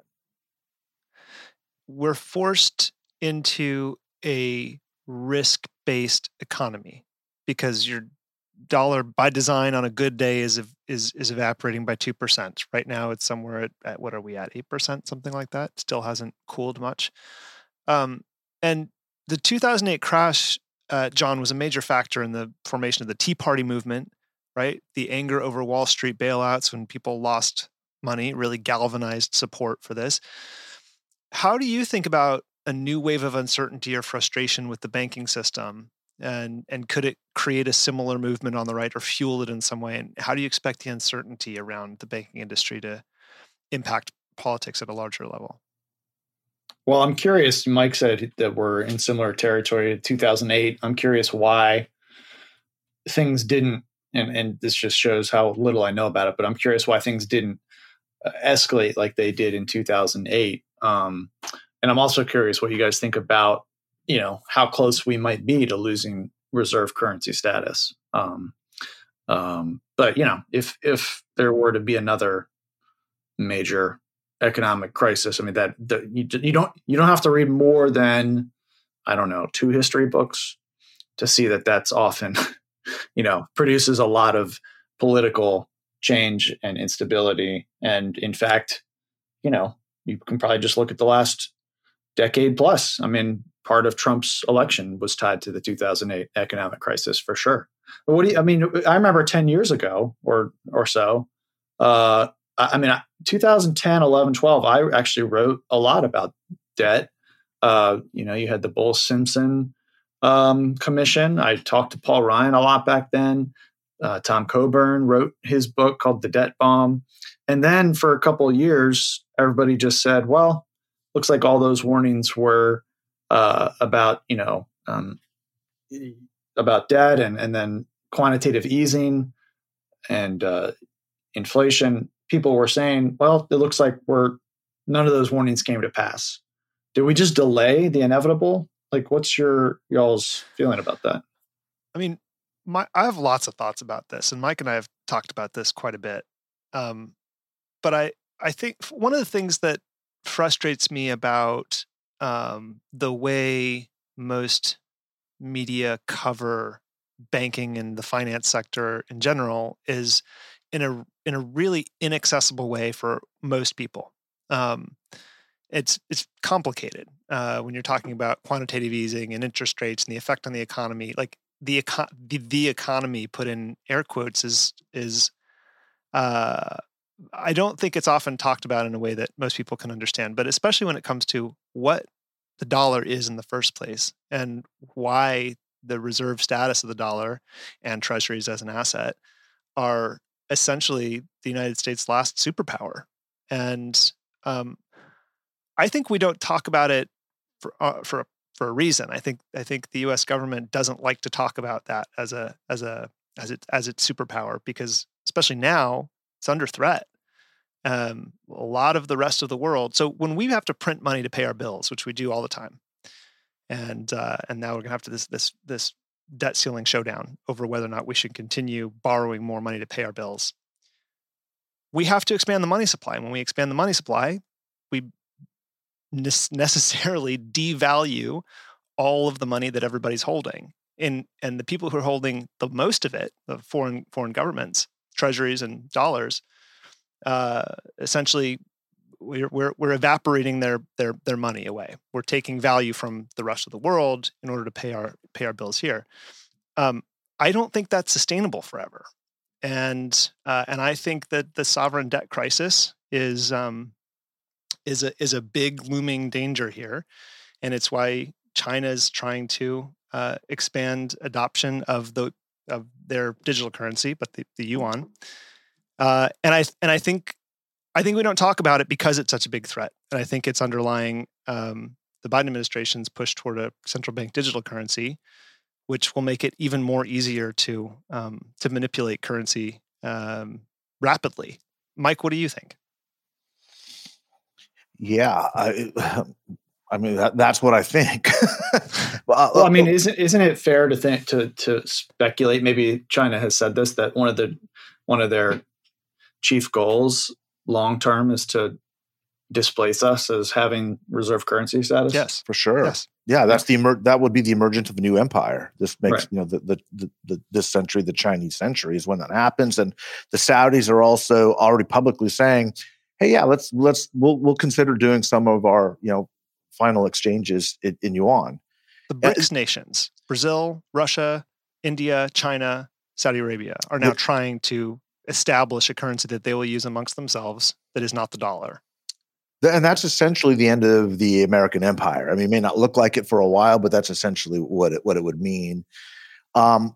We're forced into a risk-based economy because your dollar, by design, on a good day is is is evaporating by two percent. Right now, it's somewhere at, at what are we at? eight percent, something like that. Still hasn't cooled much. Um, and the two thousand eight crash, Uh, John, was a major factor in the formation of the Tea Party movement, right? The anger over Wall Street bailouts when people lost money really galvanized support for this. How do you think about a new wave of uncertainty or frustration with the banking system? And, and could it create a similar movement on the right or fuel it in some way? And how do you expect the uncertainty around the banking industry to impact politics at a larger level? Well, I'm curious. Mike said that we're in similar territory to two thousand eight. I'm curious why things didn't, and, and this just shows how little I know about it, but I'm curious why things didn't uh, escalate like they did in two thousand eight. Um, and I'm also curious what you guys think about, you know, how close we might be to losing reserve currency status. Um, um, but, you know, if if there were to be another major economic crisis, I mean, that, that you, you don't you don't have to read more than, I don't know, two history books to see that that's often, you know, produces a lot of political change and instability. And in fact, you know, you can probably just look at the last decade plus. I mean, part of Trump's election was tied to the two thousand eight economic crisis for sure. But what do you, I mean, I remember ten years ago or or so, uh, I mean, two thousand ten, eleven, twelve, I actually wrote a lot about debt. Uh, you know, you had the Bowles-Simpson um, commission. I talked to Paul Ryan a lot back then. Uh, Tom Coburn wrote his book called The Debt Bomb. And then for a couple of years, everybody just said, well, looks like all those warnings were uh, about, you know, um, about debt and, and then quantitative easing and uh, inflation. People were saying, well, it looks like we're none of those warnings came to pass. Did we just delay the inevitable? Like, what's your y'all's feeling about that? I mean, my I have lots of thoughts about this, and Mike and I have talked about this quite a bit. Um, but I I think one of the things that frustrates me about um, the way most media cover banking and the finance sector in general is in a in a really inaccessible way for most people. Um, it's it's complicated uh, when you're talking about quantitative easing and interest rates and the effect on the economy. Like the eco- the, the economy, put in air quotes, is is uh, I don't think it's often talked about in a way that most people can understand. But especially when it comes to what the dollar is in the first place and why the reserve status of the dollar and treasuries as an asset are essentially the United States' last superpower. And um, I think we don't talk about it for uh, for for a reason. I think I think the U S government doesn't like to talk about that as a as a as it as its superpower, because especially now it's under threat. Um, a lot of the rest of the world. So when we have to print money to pay our bills, which we do all the time, and uh, and now we're gonna have to this this this debt ceiling showdown over whether or not we should continue borrowing more money to pay our bills. We have to expand the money supply. And when we expand the money supply, we necessarily devalue all of the money that everybody's holding. And, and the people who are holding the most of it, the foreign foreign governments, treasuries and dollars, uh, essentially we're, we're we're evaporating their their their money away. We're taking value from the rest of the world in order to pay our pay our bills here. Um, I don't think that's sustainable forever, and uh, and I think that the sovereign debt crisis is um, is a is a big looming danger here, and it's why China is trying to uh, expand adoption of the of their digital currency, but the, the yuan. Uh, and I and I think I think we don't talk about it because it's such a big threat, and I think it's underlying um, the Biden administration's push toward a central bank digital currency, which will make it even more easier to um, to manipulate currency um, rapidly. Mike, what do you think? Yeah, I, I mean that, that's what I think. well, well, I mean, isn't isn't it fair to think to to speculate? Maybe China has said this, that one of the one of their chief goals long term is to displace us as having reserve currency status. Yes, for sure. Yes. Yeah, that's the emer- that would be the emergence of a new empire. This makes Right. you know the, the the the this century, the Chinese century, is when that happens, and the Saudis are also already publicly saying, "Hey, yeah, let's let's we'll we'll consider doing some of our you know final exchanges in, in yuan." The BRICS uh, nations, Brazil, Russia, India, China, Saudi Arabia, are now the, trying to establish a currency that they will use amongst themselves that is not the dollar. And that's essentially the end of the American empire. I mean, it may not look like it for a while, but that's essentially what it, what it would mean. Um,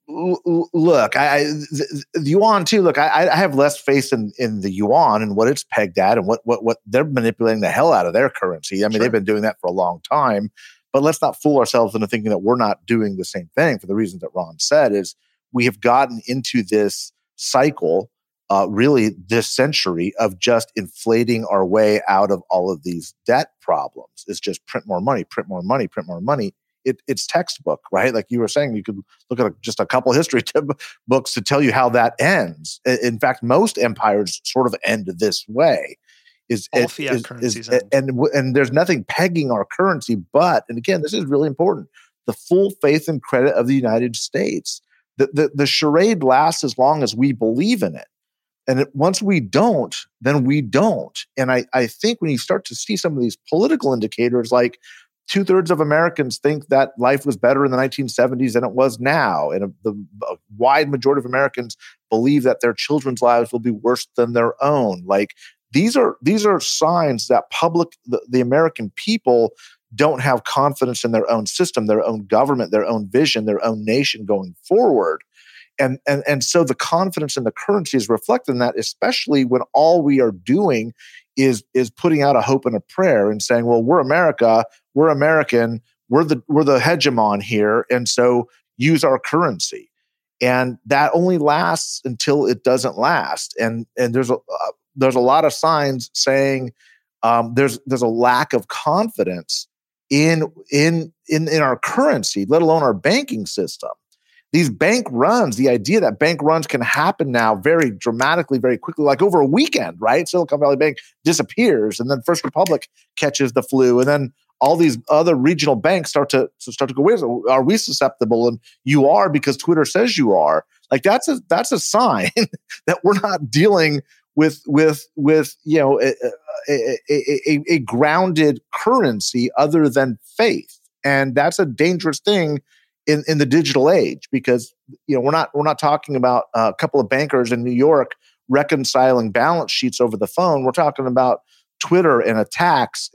l- look, I, I the, the yuan too. Look, I, I have less faith in, in the yuan and what it's pegged at, and what what what they're manipulating the hell out of their currency. I mean, sure. They've been doing that for a long time. But let's not fool ourselves into thinking that we're not doing the same thing for the reasons that Ron said. Is we have gotten into this cycle. Uh, really this century of just inflating our way out of all of these debt problems. It's just print more money, print more money, print more money. It, it's textbook, right? Like you were saying, you could look at a, just a couple of history t- books to tell you how that ends. In fact, most empires sort of end this way. Is all it, fiat is, currencies is, and, and and there's nothing pegging our currency, but, and again, this is really important, the full faith and credit of the United States. The, the, the charade lasts as long as we believe in it. And it, once we don't, then we don't. And I, I think when you start to see some of these political indicators, like two thirds of Americans think that life was better in the nineteen seventies than it was now. And a, the a wide majority of Americans believe that their children's lives will be worse than their own. Like these are these are signs that public, the, the American people don't have confidence in their own system, their own government, their own vision, their own nation going forward. And, and and so the confidence in the currency is reflected in that, especially when all we are doing is is putting out a hope and a prayer and saying, well, we're America, we're American, we're the we're the hegemon here, and so use our currency. And that only lasts until it doesn't last. And and there's a uh, there's a lot of signs saying um, there's there's a lack of confidence in in in in our currency, let alone our banking system. These bank runs, the idea that bank runs can happen now very dramatically, very quickly, like over a weekend, right? Silicon Valley Bank disappears, and then First Republic catches the flu, and then all these other regional banks start to, to start to go, wait, are we susceptible? And you are, because Twitter says you are. Like that's a that's a sign that we're not dealing with with with you know a, a, a, a grounded currency other than faith, and that's a dangerous thing in, in the digital age, because you know we're not we're not talking about a couple of bankers in New York reconciling balance sheets over the phone. We're talking about Twitter and attacks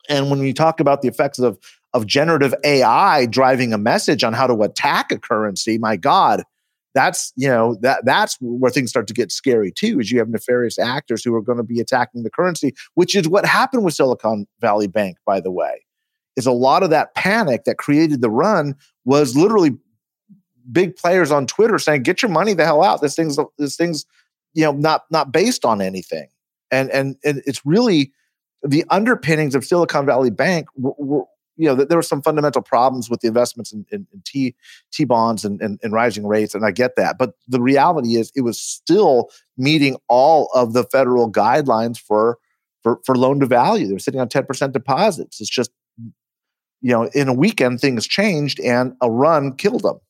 And when you talk about the effects of, of generative A I driving a message on how to attack a currency, my God, that's, you know, that that's where things start to get scary too, is you have nefarious actors who are going to be attacking the currency, which is what happened with Silicon Valley Bank, by the way, is a lot of that panic that created the run was literally big players on Twitter saying, get your money the hell out. This thing's, this thing's, you know, not, not based on anything. And, and, and it's really the underpinnings of Silicon Valley Bank were, were you know, there were some fundamental problems with the investments in, in, in T, T bonds and, and, and rising rates. And I get that. But the reality is it was still meeting all of the federal guidelines for, for, for loan to value. They were sitting on ten percent deposits. It's just, you know, in a weekend, things changed and a run killed them.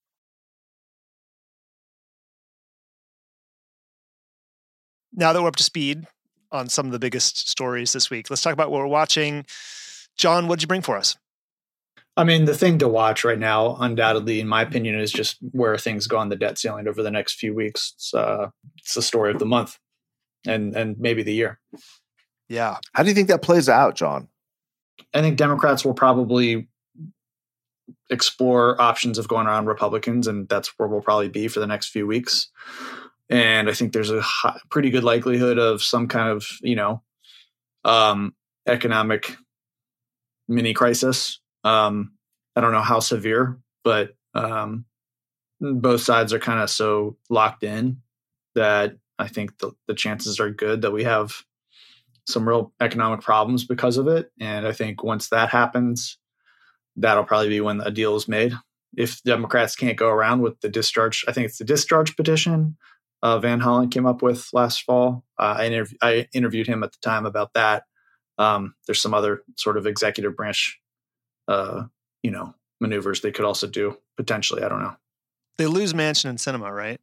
Now that we're up to speed on some of the biggest stories this week, let's talk about what we're watching. John, what did you bring for us? I mean, the thing to watch right now, undoubtedly, in my opinion, is just where things go on the debt ceiling over the next few weeks. It's, uh, it's the story of the month and and maybe the year. Yeah. How do you think that plays out, John? I think Democrats will probably explore options of going around Republicans, and that's where we'll probably be for the next few weeks. And I think there's a high, pretty good likelihood of some kind of, you know, um, economic mini crisis. Um, I don't know how severe, but um, both sides are kind of so locked in that I think the, the chances are good that we have some real economic problems because of it. And I think once that happens, that'll probably be when a deal is made. If Democrats can't go around with the discharge, I think it's the discharge petition uh, Van Hollen came up with last fall. Uh, I, interv- I interviewed him at the time about that. Um, there's some other sort of executive branch, uh, you know, maneuvers they could also do potentially. I don't know. They lose Manchin and Sinema, right?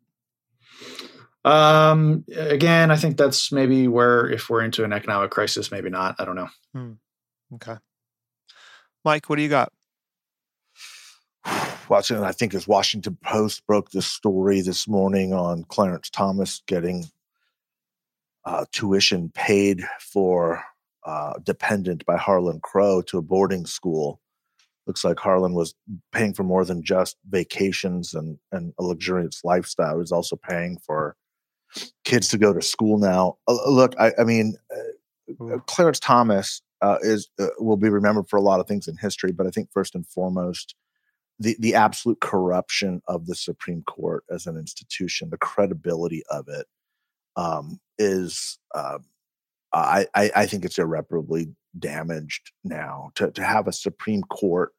Um, again, I think that's maybe where, if we're into an economic crisis, maybe not. I don't know. Hmm. Okay. Mike, what do you got? Watching, I think, as Washington Post broke this story this morning on Clarence Thomas getting uh, tuition paid for uh, dependent by Harlan Crow to a boarding school. Looks like Harlan was paying for more than just vacations and, and a luxurious lifestyle. He was also paying for kids to go to school now. Uh, look, I, I mean, uh, Clarence Thomas uh, is uh, will be remembered for a lot of things in history, but I think first and foremost, the the absolute corruption of the Supreme Court as an institution, the credibility of it, um, is uh, I, I I think it's irreparably damaged now. To to have a Supreme Court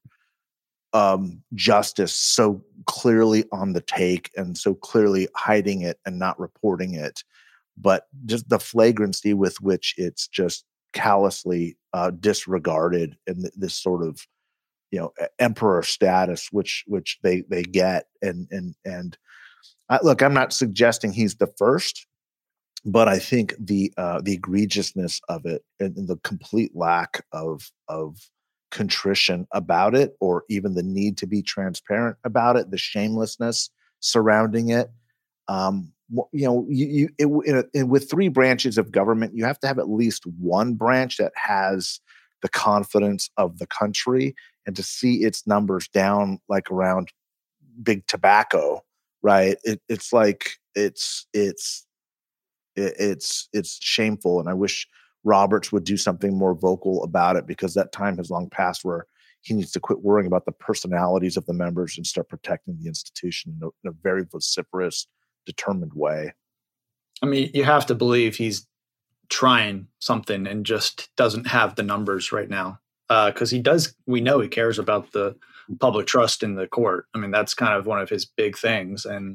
um, justice so clearly on the take and so clearly hiding it and not reporting it, but just the flagrancy with which it's just callously uh, disregarded in th- this sort of, you know, emperor status, which which they they get, and and and I, look, I'm not suggesting he's the first, but I think the uh, the egregiousness of it and, and the complete lack of of contrition about it, or even the need to be transparent about it, the shamelessness surrounding it. Um, you know, you, you it, in a, in, with three branches of government, you have to have at least one branch that has the confidence of the country. And to see its numbers down like around big tobacco, right? It, it's like it's it's it, it's it's shameful, and I wish Roberts would do something more vocal about it, because that time has long passed where he needs to quit worrying about the personalities of the members and start protecting the institution in a, in a very vociferous, determined way. I mean, you have to believe he's trying something and just doesn't have the numbers right now. Because uh, he does, we know he cares about the public trust in the court. I mean, that's kind of one of his big things. And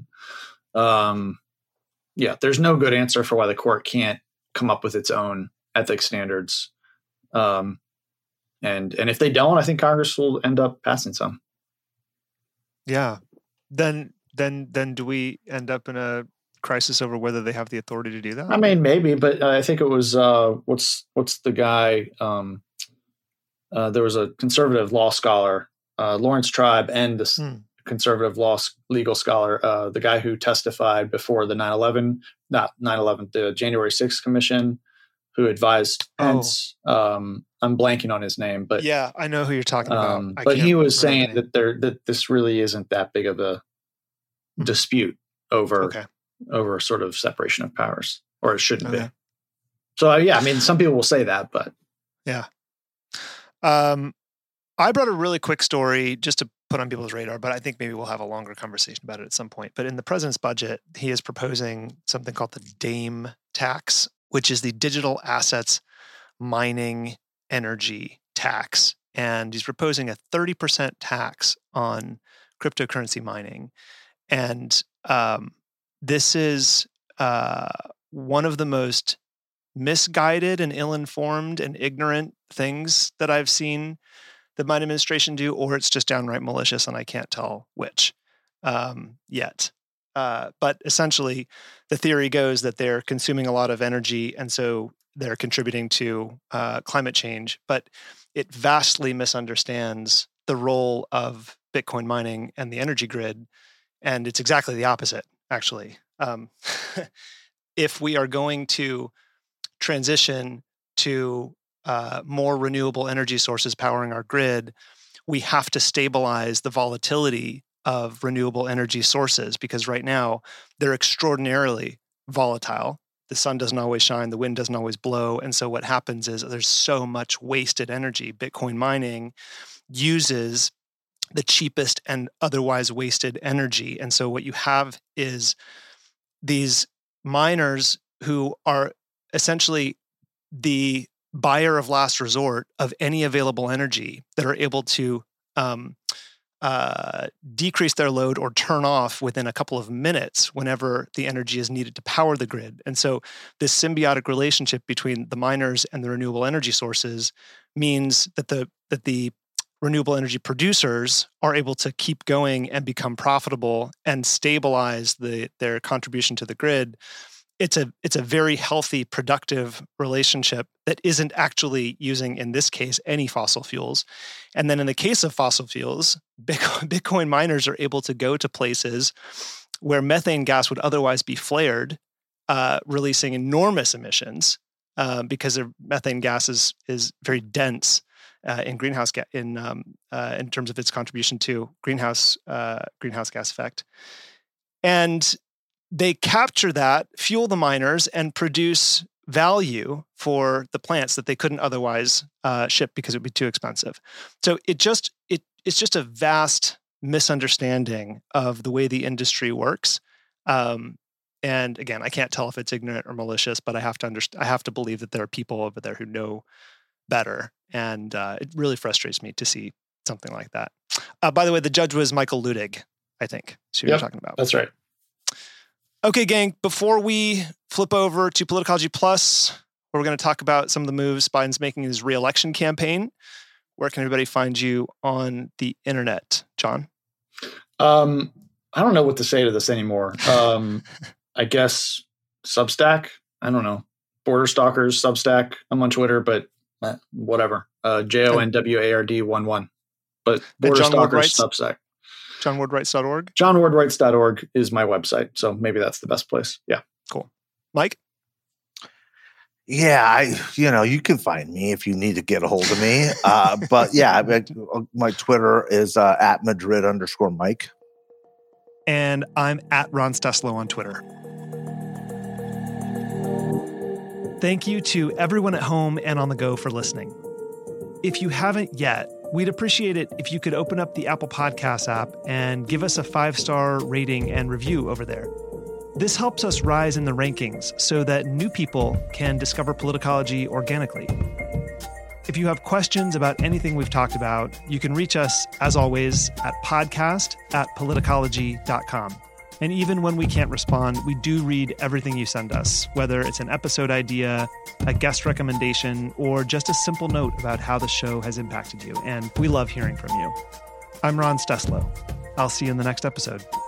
um, yeah, there's no good answer for why the court can't come up with its own ethics standards. Um, and and if they don't, I think Congress will end up passing some. Yeah. Then then then do we end up in a crisis over whether they have the authority to do that? I mean, maybe, but I think it was uh, what's what's the guy? Um, Uh, there was a conservative law scholar, uh, Lawrence Tribe, and this hmm. conservative law legal scholar, uh, the guy who testified before the nine eleven, not nine eleven, the January sixth Commission, who advised Pence. Oh. Um, I'm blanking on his name, but yeah, I know who you're talking about. Um, but he was saying that there that this really isn't that big of a mm-hmm. dispute over okay. over sort of separation of powers, or it shouldn't okay. be. So uh, yeah, I mean, some people will say that, but yeah. Um, I brought a really quick story just to put on people's radar, but I think maybe we'll have a longer conversation about it at some point. But in the president's budget, he is proposing something called the DAME tax, which is the Digital Assets Mining Energy Tax. And he's proposing a thirty percent tax on cryptocurrency mining. And um, this is uh, one of the most misguided and ill-informed and ignorant things that I've seen the Biden administration do, or it's just downright malicious, and I can't tell which um, yet. Uh, but essentially, the theory goes that they're consuming a lot of energy, and so they're contributing to uh, climate change. But it vastly misunderstands the role of Bitcoin mining and the energy grid, and it's exactly the opposite, actually. Um, if we are going to transition to uh, more renewable energy sources powering our grid, we have to stabilize the volatility of renewable energy sources, because right now they're extraordinarily volatile. The sun doesn't always shine, the wind doesn't always blow. And so what happens is there's so much wasted energy. Bitcoin mining uses the cheapest and otherwise wasted energy. And so what you have is these miners who are essentially the buyer of last resort of any available energy that are able to um, uh, decrease their load or turn off within a couple of minutes whenever the energy is needed to power the grid. And so this symbiotic relationship between the miners and the renewable energy sources means that the that the renewable energy producers are able to keep going and become profitable and stabilize the their contribution to the grid. It's a it's a very healthy, productive relationship that isn't actually using, in this case, any fossil fuels. And then in the case of fossil fuels, Bitcoin, Bitcoin miners are able to go to places where methane gas would otherwise be flared, uh, releasing enormous emissions uh, because their methane gas is is very dense uh, in greenhouse ga- in um, uh, in terms of its contribution to greenhouse uh, greenhouse gas effect. And they capture that, fuel the miners, and produce value for the plants that they couldn't otherwise uh, ship because it would be too expensive. So it just it it's just a vast misunderstanding of the way the industry works. Um, and again, I can't tell if it's ignorant or malicious, but I have to understand. I have to believe that there are people over there who know better, and uh, it really frustrates me to see something like that. Uh, by the way, the judge was Michael Ludig, I think. So you're yep, talking about. That's right. Okay, gang, before we flip over to Politicology Plus, where we're going to talk about some of the moves Biden's making in his re-election campaign, where can everybody find you on the internet, John? Um, I don't know what to say to this anymore. Um, I guess Substack. I don't know. Border Stalkers, Substack. I'm on Twitter, but eh, whatever. Uh, J O N W A R D one one. But Border Stalkers, Substack. john ward writes dot org? john ward writes dot org is my website. So maybe that's the best place. Yeah. Cool. Mike? Yeah, I, you know, you can find me if you need to get a hold of me. Uh, but yeah, I, my Twitter is uh, at Madrid underscore Mike. And I'm at Ron Steslow on Twitter. Thank you to everyone at home and on the go for listening. If you haven't yet, we'd appreciate it if you could open up the Apple Podcasts app and give us a five-star rating and review over there. This helps us rise in the rankings so that new people can discover Politicology organically. If you have questions about anything we've talked about, you can reach us, as always, at podcast at politicology dot com. And even when we can't respond, we do read everything you send us, whether it's an episode idea, a guest recommendation, or just a simple note about how the show has impacted you. And we love hearing from you. I'm Ron Steslow. I'll see you in the next episode.